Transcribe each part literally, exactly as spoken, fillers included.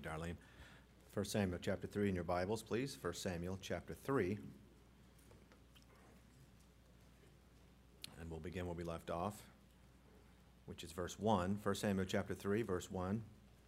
Darlene. First Samuel chapter three in your Bibles, please. First Samuel chapter three. And we'll begin where we left off, which is verse one. First Samuel chapter three, verse one.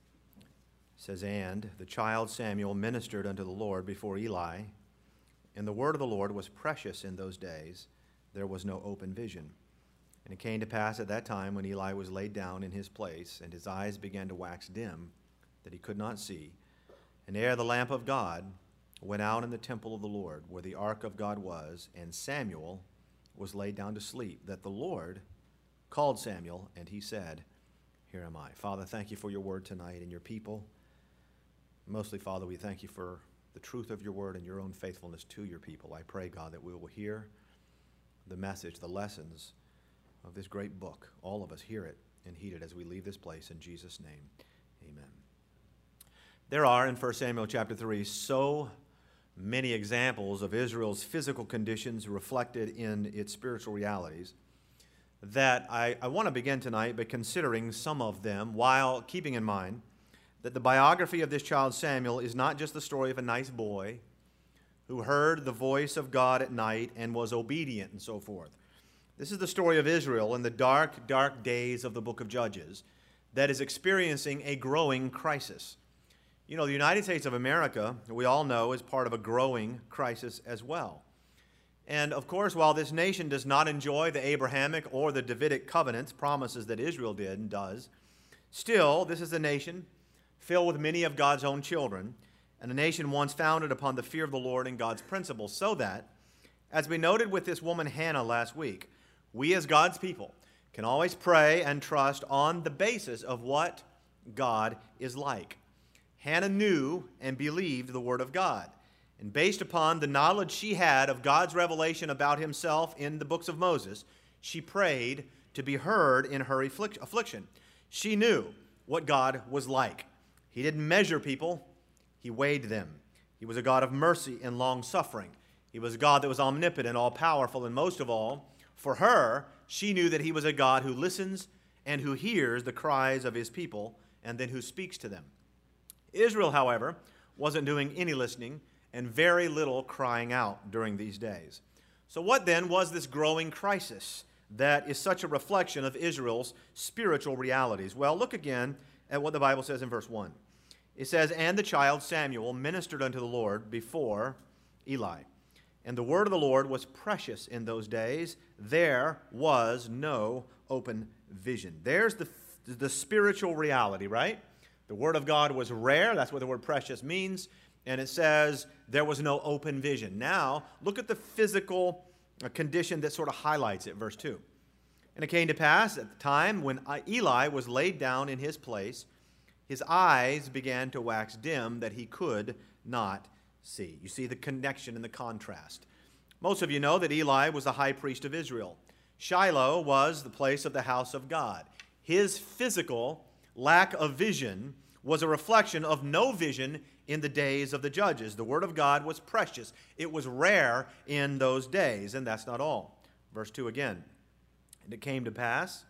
Says, "And the child Samuel ministered unto the Lord before Eli, and the word of the Lord was precious in those days. There was no open vision. And it came to pass at that time when Eli was laid down in his place, and his eyes began to wax dim, that he could not see. And ere the lamp of God went out in the temple of the Lord, where the ark of God was, and Samuel was laid down to sleep, that the Lord called Samuel, and he said, Here am I." Father, thank you for your word tonight and your people. Mostly, Father, we thank you for the truth of your word and your own faithfulness to your people. I pray, God, that we will hear the message, the lessons of this great book. All of us hear it and heed it as we leave this place. In Jesus' name, amen. There are, in First Samuel chapter three, so many examples of Israel's physical conditions reflected in its spiritual realities that I, I want to begin tonight by considering some of them while keeping in mind that the biography of this child Samuel is not just the story of a nice boy who heard the voice of God at night and was obedient and so forth. This is the story of Israel in the dark, dark days of the book of Judges that is experiencing a growing crisis. You know, the United States of America, we all know, is part of a growing crisis as well. And of course, while this nation does not enjoy the Abrahamic or the Davidic covenants, promises that Israel did and does, still, this is a nation filled with many of God's own children, and a nation once founded upon the fear of the Lord and God's principles, so that, as we noted with this woman Hannah last week, we as God's people can always pray and trust on the basis of what God is like. Hannah knew and believed the Word of God, and based upon the knowledge she had of God's revelation about himself in the books of Moses, she prayed to be heard in her affliction. She knew what God was like. He didn't measure people, he weighed them. He was a God of mercy and long-suffering. He was a God that was omnipotent, all-powerful, and most of all, for her, she knew that he was a God who listens and who hears the cries of his people and then who speaks to them. Israel, however, wasn't doing any listening and very little crying out during these days. So what then was this growing crisis that is such a reflection of Israel's spiritual realities? Well, look again at what the Bible says in verse one. It says, "And the child Samuel ministered unto the Lord before Eli. And the word of the Lord was precious in those days. There was no open vision." There's the, the spiritual reality, right? The word of God was rare. That's what the word precious means. And it says there was no open vision. Now, look at the physical condition that sort of highlights it, verse two. "And it came to pass at the time when Eli was laid down in his place, his eyes began to wax dim, that he could not see." You see the connection and the contrast. Most of you know that Eli was the high priest of Israel. Shiloh was the place of the house of God. His physical lack of vision was a reflection of no vision in the days of the judges. The word of God was precious. It was rare in those days, and that's not all. Verse two again. "And it came to pass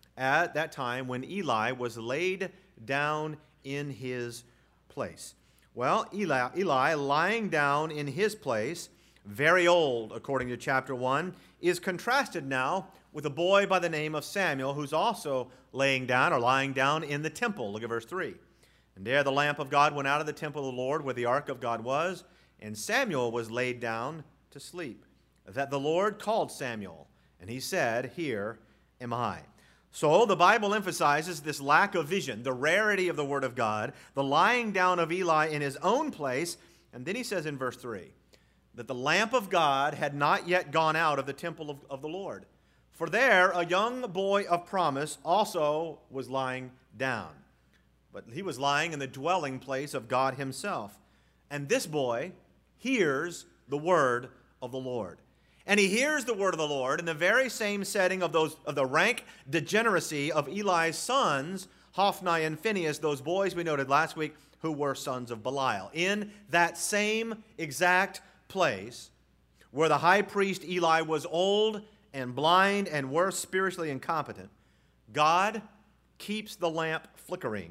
at that time when Eli was laid down in his place." Well, Eli, Eli lying down in his place, very old, according to chapter one, is contrasted now with a boy by the name of Samuel, who's also laying down or lying down in the temple. Look at verse three. "And there the lamp of God went out of the temple of the Lord, where the ark of God was, and Samuel was laid down to sleep. That the Lord called Samuel, and he said, Here am I." So the Bible emphasizes this lack of vision, the rarity of the Word of God, the lying down of Eli in his own place, and then he says in verse three, that the lamp of God had not yet gone out of the temple of, of the Lord. For there a young boy of promise also was lying down. But he was lying in the dwelling place of God himself. And this boy hears the word of the Lord. And he hears the word of the Lord in the very same setting of those of the rank degeneracy of Eli's sons, Hophni and Phinehas, those boys we noted last week who were sons of Belial. In that same exact place where the high priest Eli was old and blind and worse, spiritually incompetent, God keeps the lamp flickering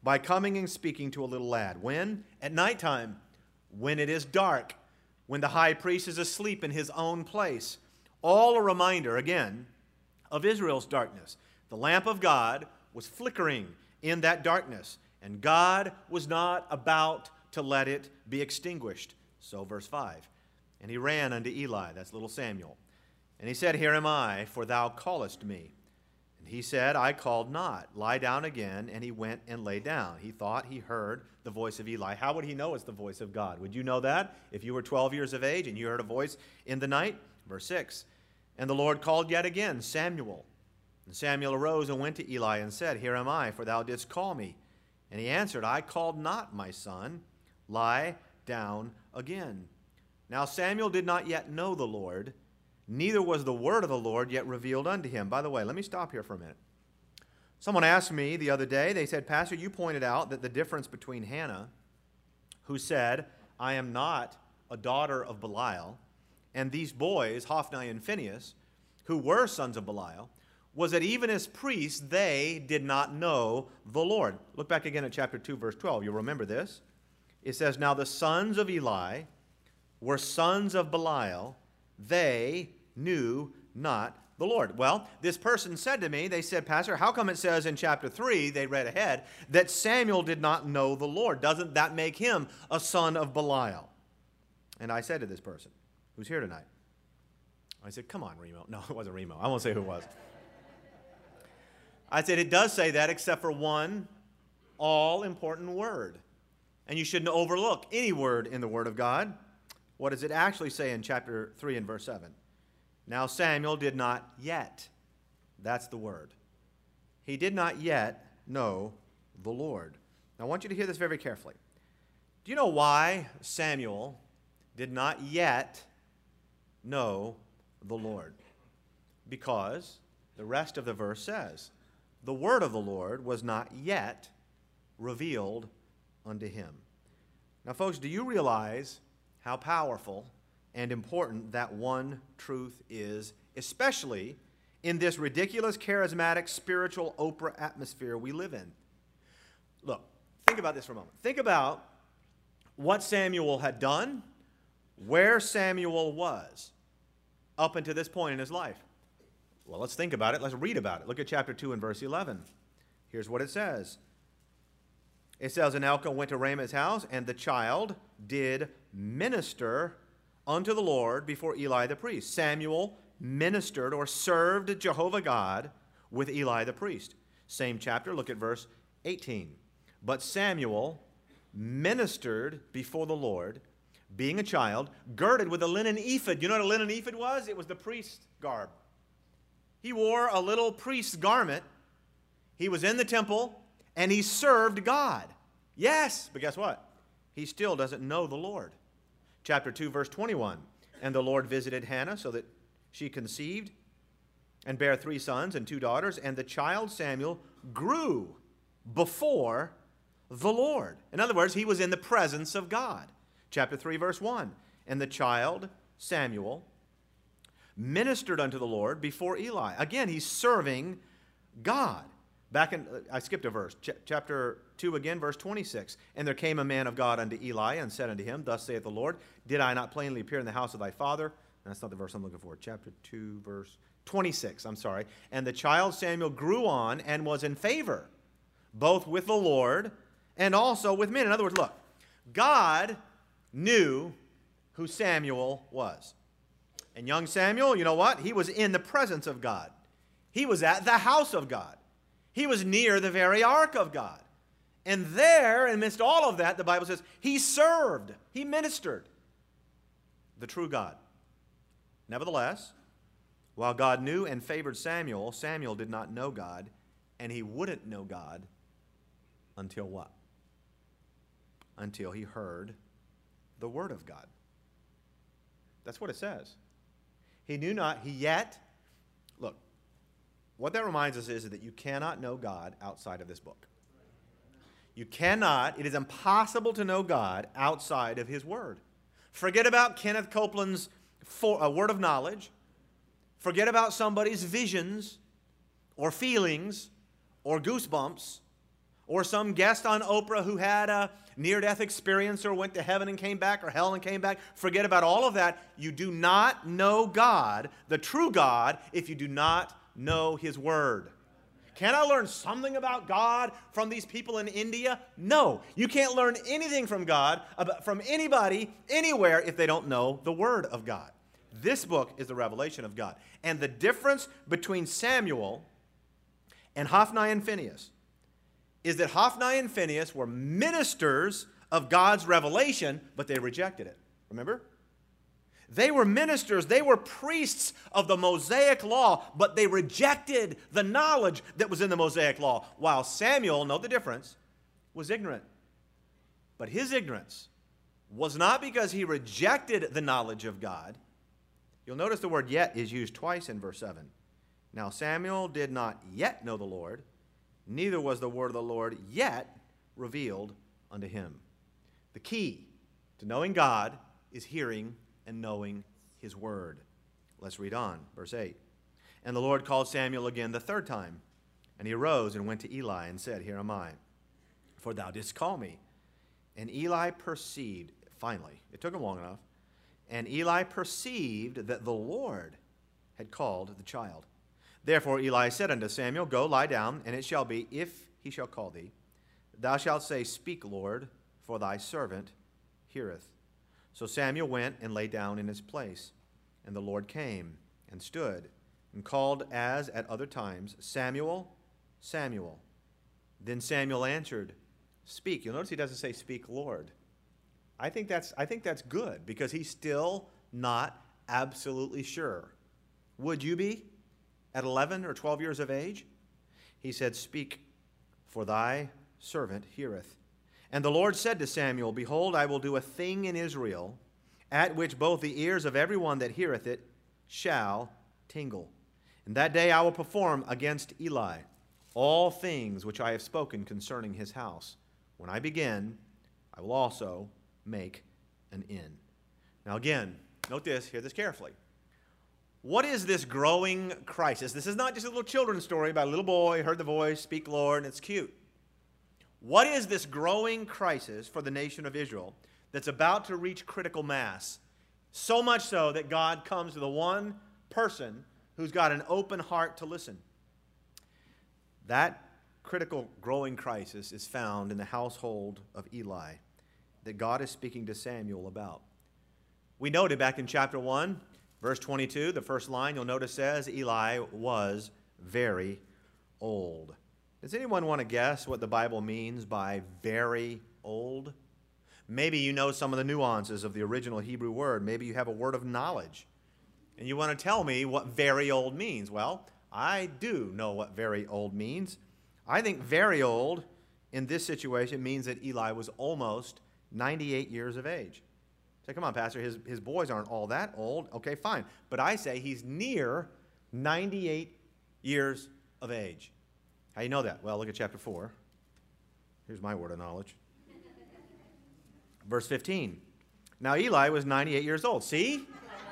by coming and speaking to a little lad. When? At nighttime, when it is dark, when the high priest is asleep in his own place. All a reminder, again, of Israel's darkness. The lamp of God was flickering in that darkness, and God was not about to let it be extinguished. So verse five, and he ran unto Eli, that's little Samuel, and he said, Here am I, for thou callest me. And he said, I called not. Lie down again. And he went and lay down. He thought he heard the voice of Eli. How would he know it's the voice of God? Would you know that if you were twelve years of age and you heard a voice in the night? Verse six, and the Lord called yet again, Samuel. And Samuel arose and went to Eli and said, Here am I, for thou didst call me. And he answered, I called not, my son. Lie down again. Now Samuel did not yet know the Lord, neither was the word of the Lord yet revealed unto him. By the way, let me stop here for a minute. Someone asked me the other day, they said, Pastor, you pointed out that the difference between Hannah, who said, I am not a daughter of Belial, and these boys, Hophni and Phinehas, who were sons of Belial, was that even as priests, they did not know the Lord. Look back again at chapter two, verse twelve. You'll remember this. It says, Now the sons of Eli were sons of Belial. They knew not the Lord. Well, this person said to me, they said, Pastor, how come it says in chapter three, they read ahead, that Samuel did not know the Lord? Doesn't that make him a son of Belial? And I said to this person, who's here tonight, I said, come on, Remo. No, it wasn't Remo. I won't say who it was. I said, it does say that except for one all-important word. And you shouldn't overlook any word in the Word of God. What does it actually say in chapter three and verse seven? Now Samuel did not yet, that's the word, he did not yet know the Lord. Now I want you to hear this very carefully. Do you know why Samuel did not yet know the Lord? Because the rest of the verse says, the word of the Lord was not yet revealed unto him. Now folks, do you realize how powerful and important that one truth is, especially in this ridiculous, charismatic, spiritual Oprah atmosphere we live in? Look, think about this for a moment. Think about what Samuel had done, where Samuel was up until this point in his life. Well, let's think about it. Let's read about it. Look at chapter two and verse eleven. Here's what it says. It says, And Elkanah went to Ramah's house, and the child did minister unto the Lord before Eli the priest. Samuel ministered or served Jehovah God with Eli the priest. Same chapter, look at verse eighteen. But Samuel ministered before the Lord, being a child, girded with a linen ephod. You know what a linen ephod was? It was the priest's garb. He wore a little priest's garment. He was in the temple, and he served God. Yes, but guess what? He still doesn't know the Lord. Chapter two, verse twenty-one. And the Lord visited Hannah so that she conceived and bare three sons and two daughters, and the child Samuel grew before the Lord. In other words, he was in the presence of God. Chapter three, verse one. And the child Samuel ministered unto the Lord before Eli. Again, he's serving God. Back in, I skipped a verse, Ch- chapter two again, verse twenty-six. And there came a man of God unto Eli and said unto him, Thus saith the Lord, Did I not plainly appear in the house of thy father? And that's not the verse I'm looking for. Chapter two, verse twenty-six, I'm sorry. And the child Samuel grew on and was in favor, both with the Lord and also with men. In other words, look, God knew who Samuel was. And young Samuel, you know what? He was in the presence of God. He was at the house of God. He was near the very ark of God. And there, amidst all of that, the Bible says, he served, he ministered the true God. Nevertheless, while God knew and favored Samuel, Samuel did not know God, and he wouldn't know God until what? Until he heard the word of God. That's what it says. He knew not, he yet, look, what that reminds us is that you cannot know God outside of this book. You cannot, it is impossible to know God outside of his word. Forget about Kenneth Copeland's for, uh, word of knowledge. Forget about somebody's visions or feelings or goosebumps or some guest on Oprah who had a near-death experience or went to heaven and came back or hell and came back. Forget about all of that. You do not know God, the true God, if you do not know His Word. Can I learn something about God from these people in India? No. You can't learn anything from God, from anybody, anywhere, if they don't know the Word of God. This book is the revelation of God. And the difference between Samuel and Hophni and Phinehas is that Hophni and Phinehas were ministers of God's revelation, but they rejected it. Remember? They were ministers, they were priests of the Mosaic law, but they rejected the knowledge that was in the Mosaic law, while Samuel, note the difference, was ignorant. But his ignorance was not because he rejected the knowledge of God. You'll notice the word yet is used twice in verse seven. Now Samuel did not yet know the Lord, neither was the word of the Lord yet revealed unto him. The key to knowing God is hearing and knowing His Word. Let's read on, verse eight. And the Lord called Samuel again the third time, and he arose and went to Eli and said, Here am I, for thou didst call me. And Eli perceived, finally, it took him long enough, and Eli perceived that the Lord had called the child. Therefore Eli said unto Samuel, Go, lie down, and it shall be, if he shall call thee, thou shalt say, Speak, Lord, for thy servant heareth. So Samuel went and lay down in his place. And the Lord came and stood and called as at other times, Samuel, Samuel. Then Samuel answered, Speak. You'll notice he doesn't say, Speak, Lord. I think that's, I think that's good because he's still not absolutely sure. Would you be at eleven or twelve years of age? He said, Speak, for thy servant heareth. And the Lord said to Samuel, Behold, I will do a thing in Israel, at which both the ears of every one that heareth it shall tingle. And that day I will perform against Eli all things which I have spoken concerning his house. When I begin, I will also make an end. Now again, note this, hear this carefully. What is this growing crisis? This is not just a little children's story about a little boy, heard the voice, speak Lord, and it's cute. What is this growing crisis for the nation of Israel that's about to reach critical mass? So much so that God comes to the one person who's got an open heart to listen. That critical growing crisis is found in the household of Eli that God is speaking to Samuel about. We noted back in chapter one, verse twenty-two, the first line you'll notice says, Eli was very old. Does anyone want to guess what the Bible means by very old? Maybe you know some of the nuances of the original Hebrew word. Maybe you have a word of knowledge, and you want to tell me what very old means. Well, I do know what very old means. I think very old in this situation means that Eli was almost ninety-eight years of age. Say, come on, Pastor, his, his boys aren't all that old. Okay, fine. But I say he's near ninety-eight years of age. How do you know that? Well, look at chapter four. Here's my word of knowledge. Verse fifteen. Now Eli was ninety-eight years old. See?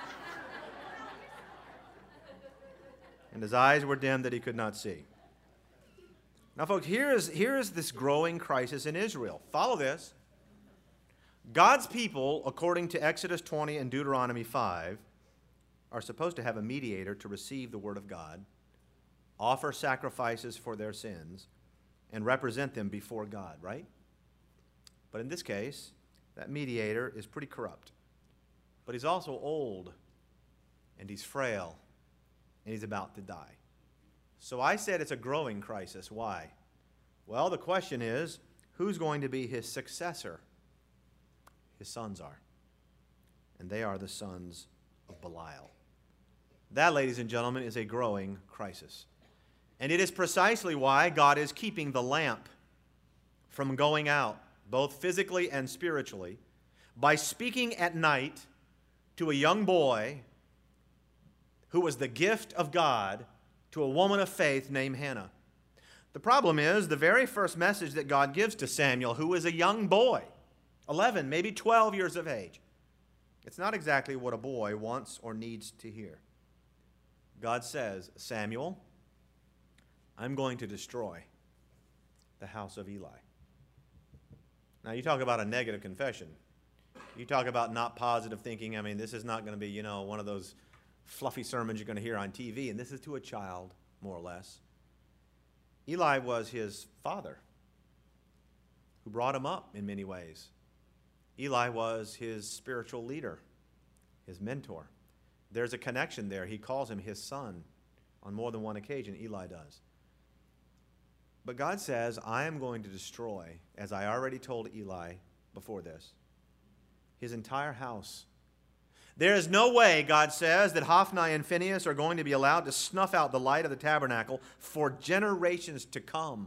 And his eyes were dim that he could not see. Now, folks, here is, here is this growing crisis in Israel. Follow this. God's people, according to Exodus twenty and Deuteronomy five, are supposed to have a mediator to receive the word of God, offer sacrifices for their sins, and represent them before God, right? But in this case, that mediator is pretty corrupt. But he's also old, and he's frail, and he's about to die. So I said it's a growing crisis. Why? Well, the question is, who's going to be his successor? His sons are. And they are the sons of Belial. That, ladies and gentlemen, is a growing crisis. And it is precisely why God is keeping the lamp from going out, both physically and spiritually, by speaking at night to a young boy who was the gift of God to a woman of faith named Hannah. The problem is, the very first message that God gives to Samuel, who is a young boy, eleven, maybe twelve years of age, it's not exactly what a boy wants or needs to hear. God says, Samuel, I'm going to destroy the house of Eli. Now, you talk about a negative confession. You talk about not positive thinking. I mean, this is not going to be, you know, one of those fluffy sermons you're going to hear on T V, and this is to a child, more or less. Eli was his father, who brought him up in many ways. Eli was his spiritual leader, his mentor. There's a connection there. He calls him his son on more than one occasion. Eli does. But God says, I am going to destroy, as I already told Eli before this, his entire house. There is no way, God says, that Hophni and Phinehas are going to be allowed to snuff out the light of the tabernacle for generations to come.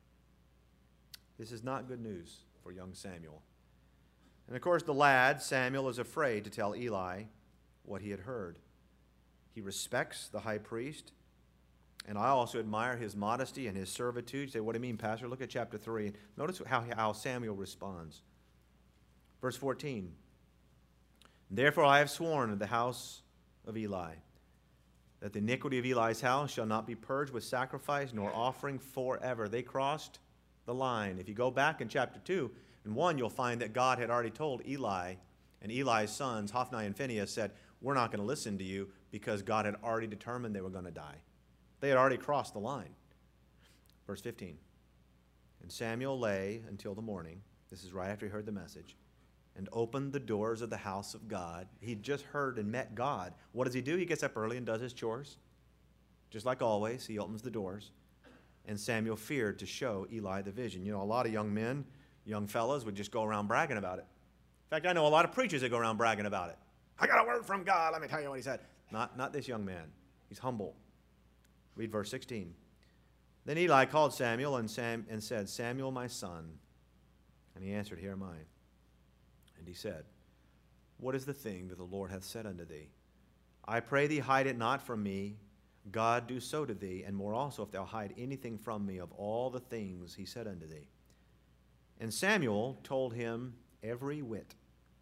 This is not good news for young Samuel. And of course, the lad, Samuel, is afraid to tell Eli what he had heard. He respects the high priest, and I also admire his modesty and his servitude. You say, what do you mean, Pastor? Look at chapter three. Notice how, how Samuel responds. Verse fourteen. Therefore I have sworn in the house of Eli that the iniquity of Eli's house shall not be purged with sacrifice nor offering forever. They crossed the line. If you go back in chapter two and one, you'll find that God had already told Eli, and Eli's sons, Hophni and Phinehas, said, we're not going to listen to you because God had already determined they were going to die. They had already crossed the line. Verse fifteen. And Samuel lay until the morning. This is right after he heard the message. And opened the doors of the house of God. He'd just heard and met God. What does he do? He gets up early and does his chores. Just like always, he opens the doors. And Samuel feared to show Eli the vision. You know, a lot of young men, young fellas would just go around bragging about it. In fact, I know a lot of preachers that go around bragging about it. I got a word from God. Let me tell you what he said. Not, not this young man. He's humble. Read verse sixteen. Then Eli called Samuel and, Sam, and said, Samuel, my son. And he answered, Here am I. And he said, What is the thing that the Lord hath said unto thee? I pray thee, hide it not from me. God do so to thee, and more also, if thou hide anything from me of all the things he said unto thee. And Samuel told him every whit,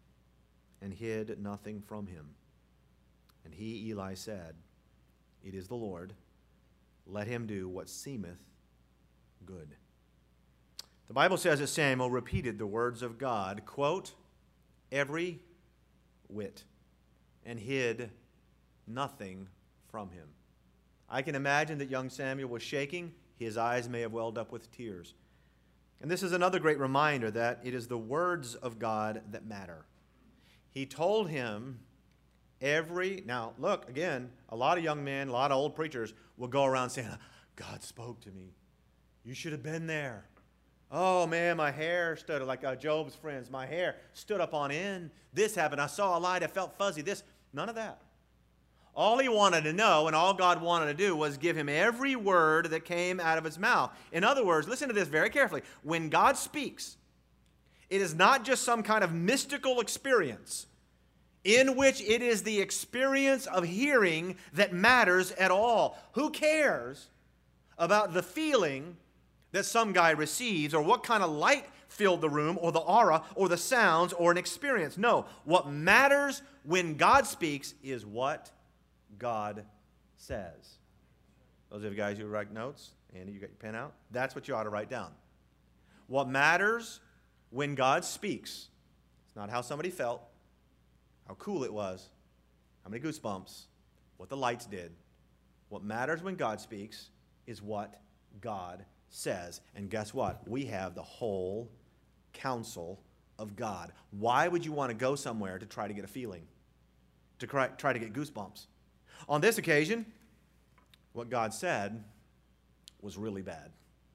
and hid nothing from him. And he, Eli, said, It is the Lord. Let him do what seemeth good. The Bible says that Samuel repeated the words of God, quote, every whit, and hid nothing from him. I can imagine that young Samuel was shaking. His eyes may have welled up with tears. And this is another great reminder that it is the words of God that matter. He told him every, now look, again, a lot of young men, a lot of old preachers will go around saying, God spoke to me. You should have been there. Oh, man, my hair stood, like uh, Job's friends, my hair stood up on end. This happened. I saw a light. I felt fuzzy. This, none of that. All he wanted to know and all God wanted to do was give him every word that came out of his mouth. In other words, listen to this very carefully. When God speaks, it is not just some kind of mystical experience in which it is the experience of hearing that matters at all. Who cares about the feeling that some guy receives or what kind of light filled the room or the aura or the sounds or an experience? No, what matters when God speaks is what God says. Those of you guys who write notes, Andy, you got your pen out? That's what you ought to write down. What matters when God speaks, it's not how somebody felt, how cool it was, how many goosebumps, what the lights did. What matters when God speaks is what God says. And guess what? We have the whole counsel of God. Why would you want to go somewhere to try to get a feeling, to try, try to get goosebumps? On this occasion, what God said was really bad.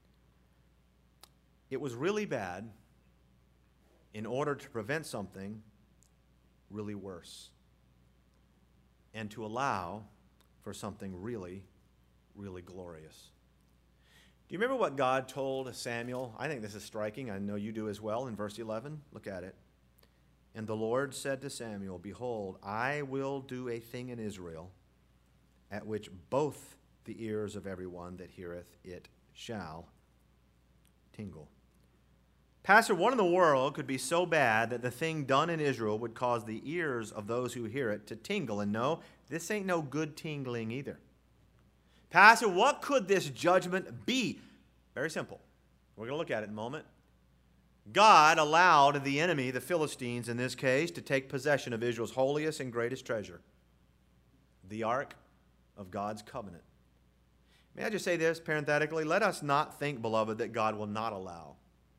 It was really bad in order to prevent something really worse and to allow for something really, really glorious. Do you remember what God told Samuel? I think this is striking. I know you do as well. In verse eleven, look at it. And the Lord said to Samuel, Behold, I will do a thing in Israel at which both the ears of everyone that heareth it shall tingle. Pastor, what in the world could be so bad that the thing done in Israel would cause the ears of those who hear it to tingle? And no, this ain't no good tingling either. Pastor, what could this judgment be? Very simple. We're going to look at it in a moment. God allowed the enemy, the Philistines in this case, to take possession of Israel's holiest and greatest treasure, the Ark of God's covenant. May I just say this parenthetically? Let us not think, beloved, that God will not allow.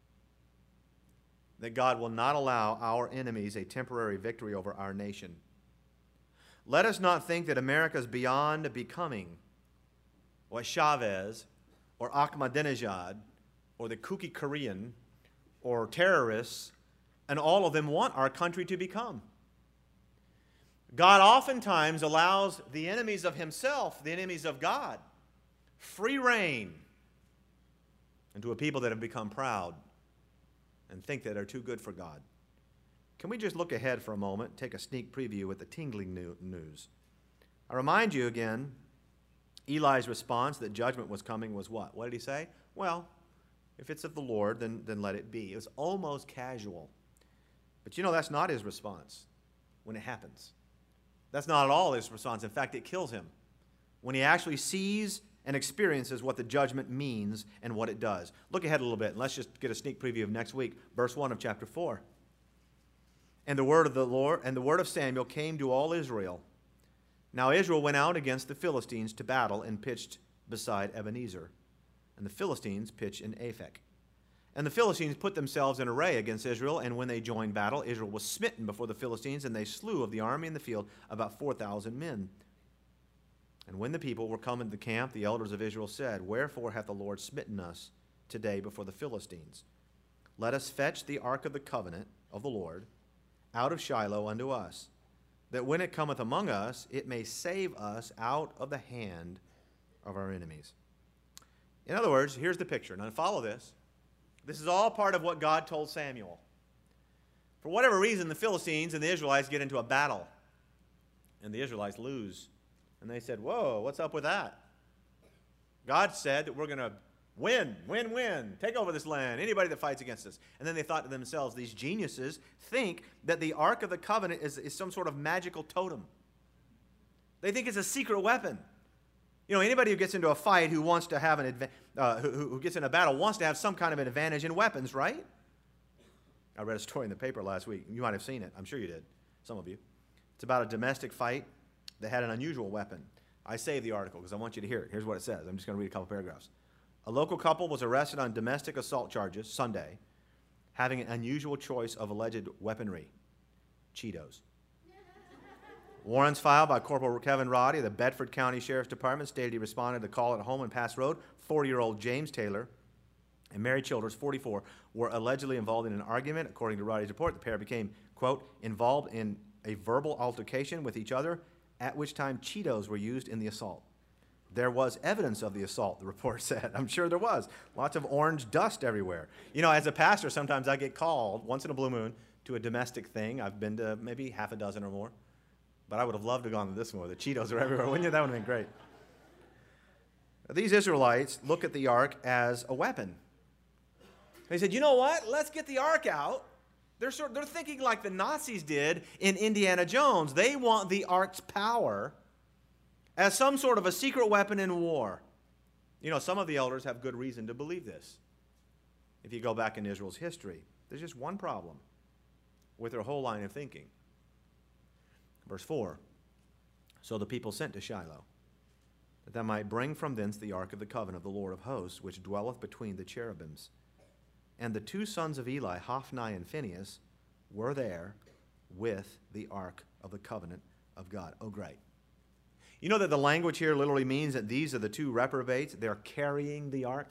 That God will not allow our enemies a temporary victory over our nation. Let us not think that America is beyond becoming what Chavez or Ahmadinejad or the kooky Korean or terrorists and all of them want our country to become. God oftentimes allows the enemies of himself, the enemies of God, free reign into a people that have become proud and think that they're too good for God. Can we just look ahead for a moment, take a sneak preview with the tingling news? I remind you again, Eli's response that judgment was coming was what? What did he say? Well, if it's of the Lord, then, then let it be. It was almost casual. But you know, that's not his response when it happens. That's not at all his response. In fact, it kills him when he actually sees and experiences what the judgment means and what it does. Look ahead a little bit, and let's just get a sneak preview of next week, verse one of chapter four. And the word of the Lord and the word of Samuel came to all Israel. Now Israel went out against the Philistines to battle and pitched beside Ebenezer, and the Philistines pitched in Aphek. And the Philistines put themselves in array against Israel, and when they joined battle, Israel was smitten before the Philistines, and they slew of the army in the field about four thousand men. And when the people were come into the camp, the elders of Israel said, Wherefore hath the Lord smitten us today before the Philistines? Let us fetch the ark of the covenant of the Lord out of Shiloh unto us, that when it cometh among us, it may save us out of the hand of our enemies. In other words, here's the picture. Now follow this. This is all part of what God told Samuel. For whatever reason, the Philistines and the Israelites get into a battle, and the Israelites lose. And they said, whoa, what's up with that? God said that we're going to win, win, win, take over this land, anybody that fights against us. And then they thought to themselves, these geniuses think that the Ark of the Covenant is, is some sort of magical totem. They think it's a secret weapon. You know, anybody who gets into a fight who wants to have an adva- uh, who, who gets in a battle wants to have some kind of an advantage in weapons, right? I read a story in the paper last week. You might have seen it. I'm sure you did. Some of you. It's about a domestic fight that had an unusual weapon. I saved the article because I want you to hear it. Here's what it says. I'm just going to read a couple paragraphs. A local couple was arrested on domestic assault charges Sunday, having an unusual choice of alleged weaponry: Cheetos. Warrants filed by Corporal Kevin Roddy of the Bedford County Sheriff's Department stated he responded to a call at home in Pass Road. forty-year-old James Taylor and Mary Childers, forty-four, were allegedly involved in an argument. According to Roddy's report, the pair became, quote, involved in a verbal altercation with each other, at which time Cheetos were used in the assault. There was evidence of the assault, the report said. I'm sure there was. Lots of orange dust everywhere. You know, as a pastor, sometimes I get called, once in a blue moon, to a domestic thing. I've been to maybe half a dozen or more. But I would have loved to have gone to this one where the Cheetos are everywhere, wouldn't you? That would have been great. These Israelites look at the ark as a weapon. They said, you know what? Let's get the ark out. They're, sort, they're thinking like the Nazis did in Indiana Jones. They want the ark's power as some sort of a secret weapon in war. You know, some of the elders have good reason to believe this. If you go back in Israel's history, there's just one problem with their whole line of thinking. Verse four, so the people sent to Shiloh, that they might bring from thence the ark of the covenant of the Lord of hosts, which dwelleth between the cherubims. And the two sons of Eli, Hophni and Phinehas, were there with the ark of the covenant of God. Oh, great. You know that the language here literally means that these are the two reprobates. They're carrying the ark.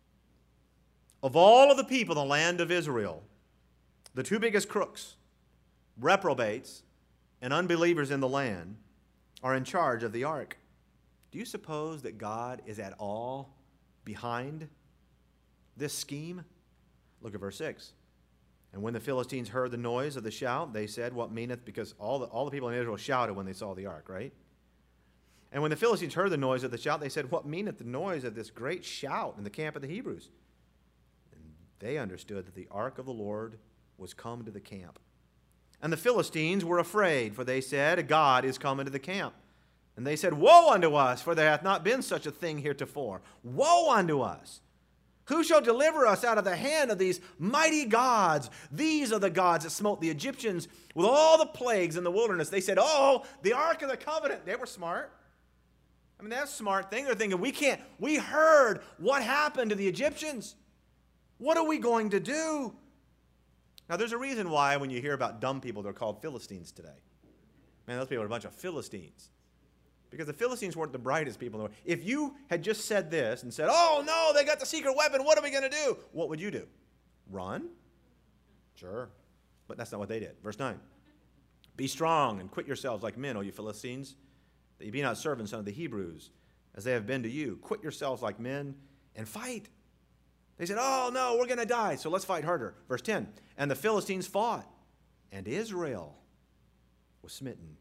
Of all of the people in the land of Israel, the two biggest crooks, reprobates, and unbelievers in the land are in charge of the ark. Do you suppose that God is at all behind this scheme? Look at verse six. And when the Philistines heard the noise of the shout, they said, what meaneth, because all the, all the people in Israel shouted when they saw the ark, right? And when the Philistines heard the noise of the shout, they said, what meaneth the noise of this great shout in the camp of the Hebrews? And they understood that the ark of the Lord was come to the camp. And the Philistines were afraid, for they said, God is come into the camp. And they said, woe unto us, for there hath not been such a thing heretofore. Woe unto us! Who shall deliver us out of the hand of these mighty gods? These are the gods that smote the Egyptians with all the plagues in the wilderness. They said, oh, the Ark of the Covenant. They were smart. I mean, that's a smart thing. They're thinking, we can't, we heard what happened to the Egyptians. What are we going to do? Now, there's a reason why when you hear about dumb people, they're called Philistines today. Man, those people are a bunch of Philistines. Because the Philistines weren't the brightest people in the world. If you had just said this and said, oh, no, they got the secret weapon, what are we going to do? What would you do? Run? Sure. But that's not what they did. Verse nine. Be strong and quit yourselves like men, O you Philistines, that ye be not servants unto the Hebrews, as they have been to you. Quit yourselves like men and fight. They said, oh, no, we're going to die, so let's fight harder. Verse ten. And the Philistines fought, and Israel was smitten.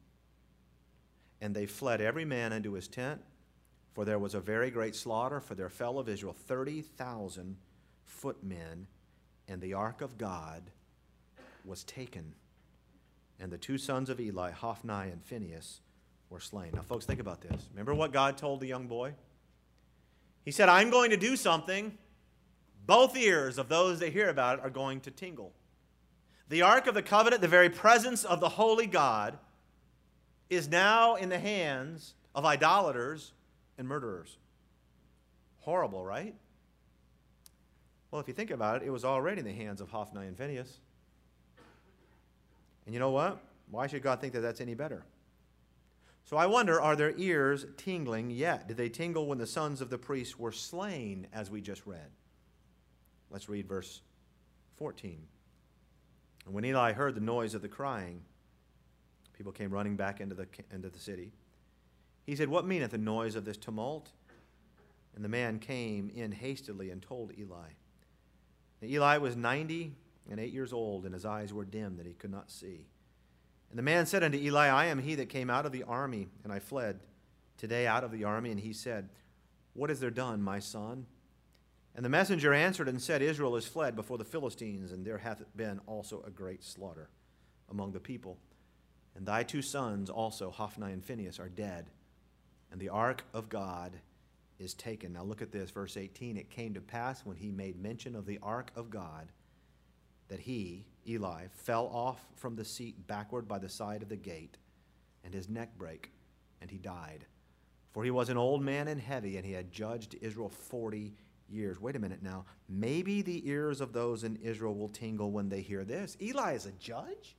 And they fled every man into his tent, for there was a very great slaughter, for there fell of Israel thirty thousand footmen, and the ark of God was taken. And the two sons of Eli, Hophni and Phinehas, were slain. Now, folks, think about this. Remember what God told the young boy? He said, I'm going to do something. Both ears of those that hear about it are going to tingle. The Ark of the Covenant, the very presence of the holy God, is now in the hands of idolaters and murderers. Horrible, right? Well, if you think about it, it was already in the hands of Hophni and Phinehas. And you know what? Why should God think that that's any better? So I wonder, are their ears tingling yet? Did they tingle when the sons of the priests were slain, as we just read? Let's read verse fourteen. And when Eli heard the noise of the crying, people came running back into the, into the city. He said, what meaneth the noise of this tumult? And the man came in hastily and told Eli. And Eli was ninety and eight years old, and his eyes were dim that he could not see. And the man said unto Eli, I am he that came out of the army, and I fled today out of the army. And he said, what is there done, my son? And the messenger answered and said, Israel is fled before the Philistines, and there hath been also a great slaughter among the people. And thy two sons also, Hophni and Phinehas, are dead, and the ark of God is taken. Now look at this, verse eighteen. It came to pass when he made mention of the ark of God that he, Eli, fell off from the seat backward by the side of the gate, and his neck brake, and he died. For he was an old man and heavy, and he had judged Israel forty years. Wait a minute now. Maybe the ears of those in Israel will tingle when they hear this. Eli is a judge?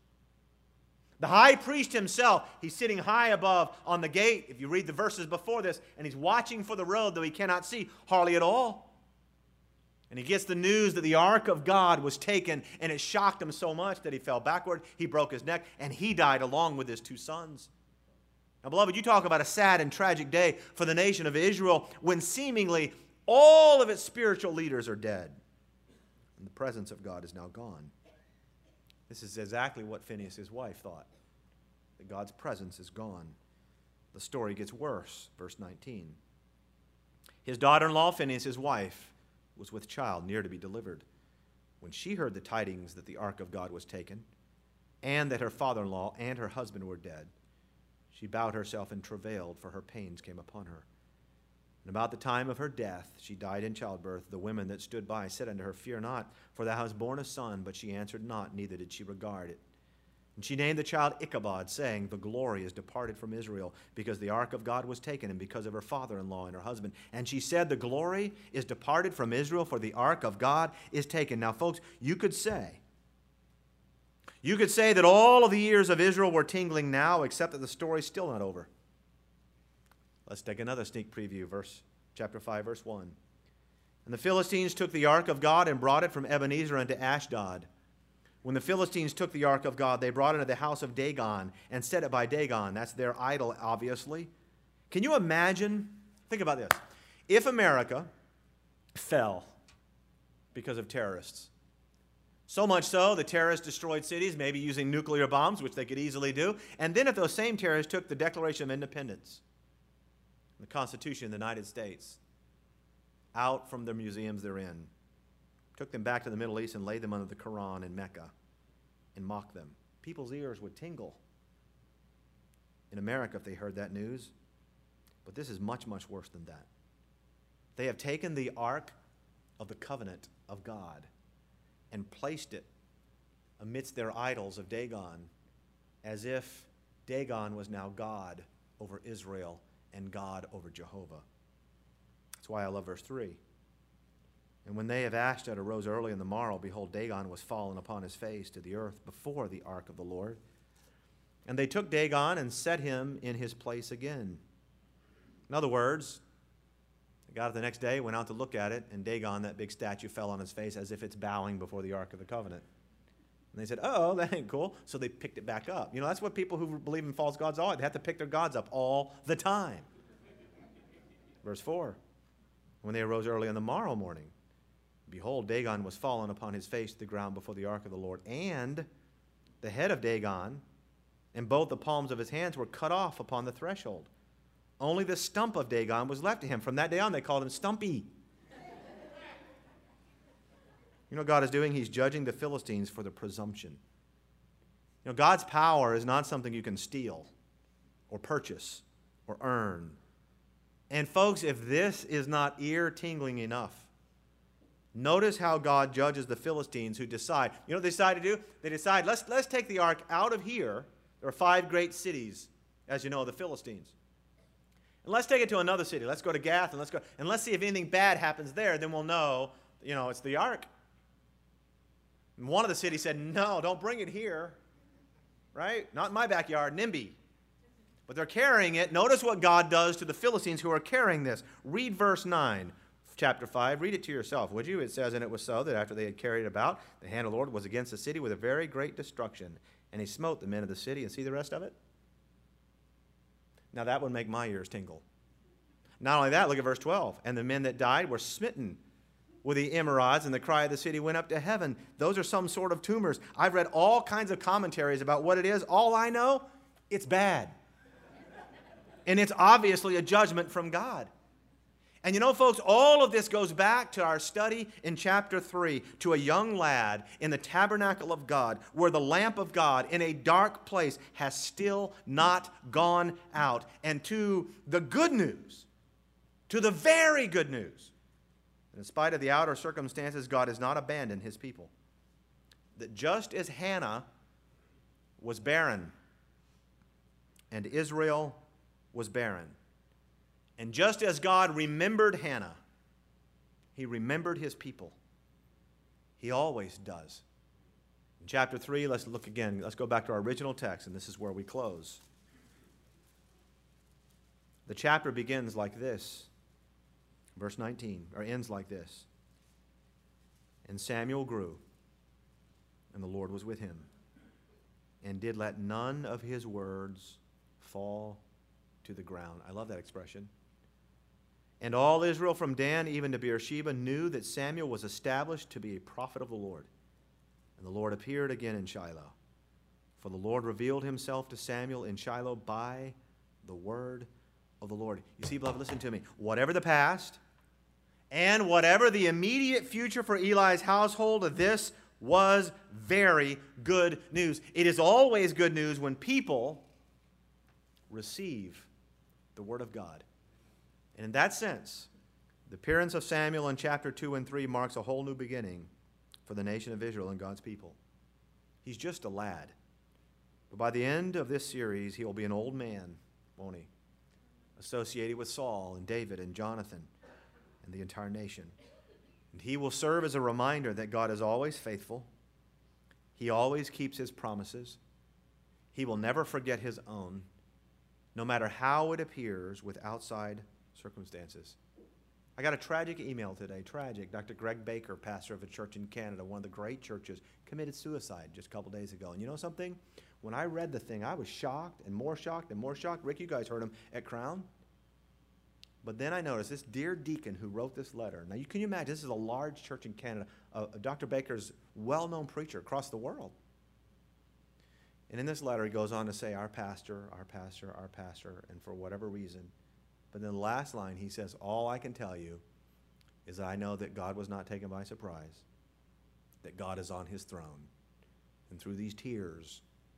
The high priest himself, he's sitting high above on the gate, if you read the verses before this, and he's watching for the road, though he cannot see hardly at all. And he gets the news that the ark of God was taken, and it shocked him so much that he fell backward, he broke his neck, and he died along with his two sons. Now, beloved, you talk about a sad and tragic day for the nation of Israel when seemingly all of its spiritual leaders are dead, and the presence of God is now gone. This is exactly what Phinehas, his wife, thought, that God's presence is gone. The story gets worse, verse nineteen. His daughter-in-law, Phinehas, his wife, was with child, near to be delivered. When she heard the tidings that the ark of God was taken, and that her father-in-law and her husband were dead, she bowed herself and travailed, for her pains came upon her. And about the time of her death, she died in childbirth. The women that stood by said unto her, Fear not, for thou hast borne a son. But she answered not, neither did she regard it. And she named the child Ichabod, saying, The glory is departed from Israel, because the ark of God was taken, and because of her father-in-law and her husband. And she said, The glory is departed from Israel, for the ark of God is taken. Now, folks, you could say, you could say that all of the ears of Israel were tingling now, except that the story's still not over. Let's take another sneak preview, verse chapter five, verse one. And the Philistines took the ark of God and brought it from Ebenezer unto Ashdod. When the Philistines took the ark of God, they brought it into the house of Dagon and set it by Dagon. That's their idol, obviously. Can you imagine? Think about this. If America fell because of terrorists, so much so the terrorists destroyed cities, maybe using nuclear bombs, which they could easily do, and then if those same terrorists took the Declaration of Independence, the Constitution of the United States, out from the museums they're in, took them back to the Middle East and laid them under the Quran in Mecca and mocked them, people's ears would tingle in America if they heard that news. But this is much, much worse than that. They have taken the ark of the covenant of God and placed it amidst their idols of Dagon, as if Dagon was now God over Israel and God over Jehovah. That's why I love verse three. And when they of Ashdod arose early in the morrow, behold, Dagon was fallen upon his face to the earth before the ark of the Lord. And they took Dagon and set him in his place again. In other words, they got it the next day, went out to look at it, and Dagon, that big statue, fell on his face as if it's bowing before the ark of the covenant. And they said, oh, that ain't cool. So they picked it back up. You know, that's what people who believe in false gods are. They have to pick their gods up all the time. Verse four. When they arose early on the morrow morning, behold, Dagon was fallen upon his face to the ground before the ark of the Lord. And the head of Dagon and both the palms of his hands were cut off upon the threshold. Only the stump of Dagon was left to him. From that day on, they called him Stumpy. You know what God is doing? He's judging the Philistines for the presumption. You know, God's power is not something you can steal or purchase or earn. And folks, if this is not ear-tingling enough, notice how God judges the Philistines who decide. You know what they decide to do? They decide, let's, let's take the ark out of here. There are five great cities, as you know, the Philistines. And let's take it to another city. Let's go to Gath, and let's go, and let's see if anything bad happens there. Then we'll know, you know, it's the ark. And one of the cities said, no, don't bring it here. Right? Not in my backyard, NIMBY. But they're carrying it. Notice what God does to the Philistines who are carrying this. Read verse nine, chapter five. Read it to yourself, would you? It says, and it was so that after they had carried it about, the hand of the Lord was against the city with a very great destruction. And he smote the men of the city. And see the rest of it? Now that would make my ears tingle. Not only that, look at verse twelve. And the men that died were smitten with the emerods, and the cry of the city went up to heaven. Those are some sort of tumors. I've read all kinds of commentaries about what it is. All I know, it's bad. And it's obviously a judgment from God. And you know, folks, all of this goes back to our study in chapter three, to a young lad in the tabernacle of God, where the lamp of God in a dark place has still not gone out. And to the good news, to the very good news, that in spite of the outer circumstances, God has not abandoned his people. That just as Hannah was barren and Israel was barren, and just as God remembered Hannah, he remembered his people. He always does. In chapter three, let's look again. Let's go back to our original text, and this is where we close. The chapter begins like this. Verse nineteen, or ends like this. And Samuel grew, and the Lord was with him, and did let none of his words fall to the ground. I love that expression. And all Israel from Dan even to Beersheba knew that Samuel was established to be a prophet of the Lord. And the Lord appeared again in Shiloh. For the Lord revealed himself to Samuel in Shiloh by the word of the Lord. You see, beloved, listen to me. Whatever the past and whatever the immediate future for Eli's household, this was very good news. It is always good news when people receive the word of God. And in that sense, the appearance of Samuel in chapter two and three marks a whole new beginning for the nation of Israel and God's people. He's just a lad. But by the end of this series, he will be an old man, won't he? Associated with Saul and David and Jonathan and the entire nation. And he will serve as a reminder that God is always faithful. He always keeps his promises. He will never forget his own, no matter how it appears with outside circumstances. I got a tragic email today, tragic. Doctor Greg Baker, pastor of a church in Canada, one of the great churches, committed suicide just a couple days ago. And you know something? When I read the thing, I was shocked and more shocked and more shocked. Rick, you guys heard him at Crown. But then I noticed this dear deacon who wrote this letter. Now, you can you imagine, this is a large church in Canada. Uh, Doctor Baker's well-known preacher across the world. And in this letter, he goes on to say, our pastor, our pastor, our pastor, and for whatever reason. But in the last line, he says, all I can tell you is that I know that God was not taken by surprise, that God is on his throne. And through these tears,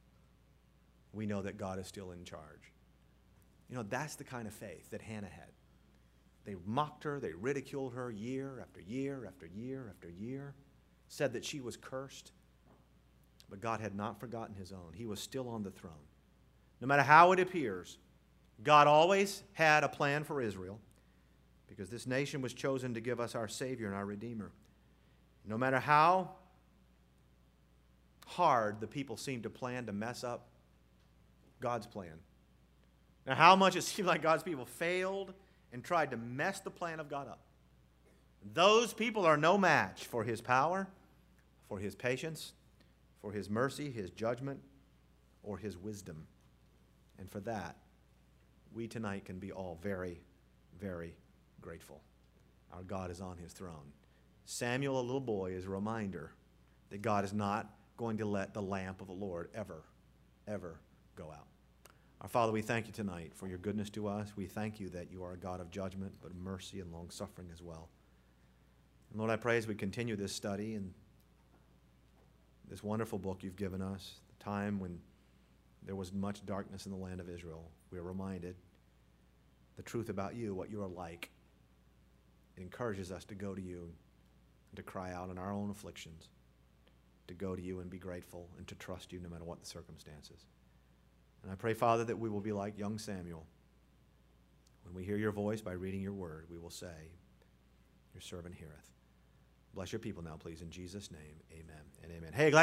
we know that God is still in charge. You know, that's the kind of faith that Hannah had. They mocked her, they ridiculed her year after year after year after year, said that she was cursed. But God had not forgotten his own. He was still on the throne. No matter how it appears, God always had a plan for Israel, because this nation was chosen to give us our Savior and our Redeemer. No matter how hard the people seemed to plan to mess up God's plan. Now, how much it seemed like God's people failed and tried to mess the plan of God up. Those people are no match for his power, for his patience, for his mercy, his judgment, or his wisdom. And for that, we tonight can be all very, very grateful. Our God is on his throne. Samuel, a little boy, is a reminder that God is not going to let the lamp of the Lord ever, ever go out. Our Father, we thank you tonight for your goodness to us. We thank you that you are a God of judgment, but mercy and long-suffering as well. And Lord, I pray as we continue this study and this wonderful book you've given us, the time when there was much darkness in the land of Israel, we are reminded the truth about you, what you are like. It encourages us to go to you and to cry out in our own afflictions, to go to you and be grateful and to trust you no matter what the circumstances. And I pray, Father, that we will be like young Samuel. When we hear your voice by reading your word, we will say, your servant heareth. Bless your people now, please, in Jesus' name, amen and amen. Hey, glad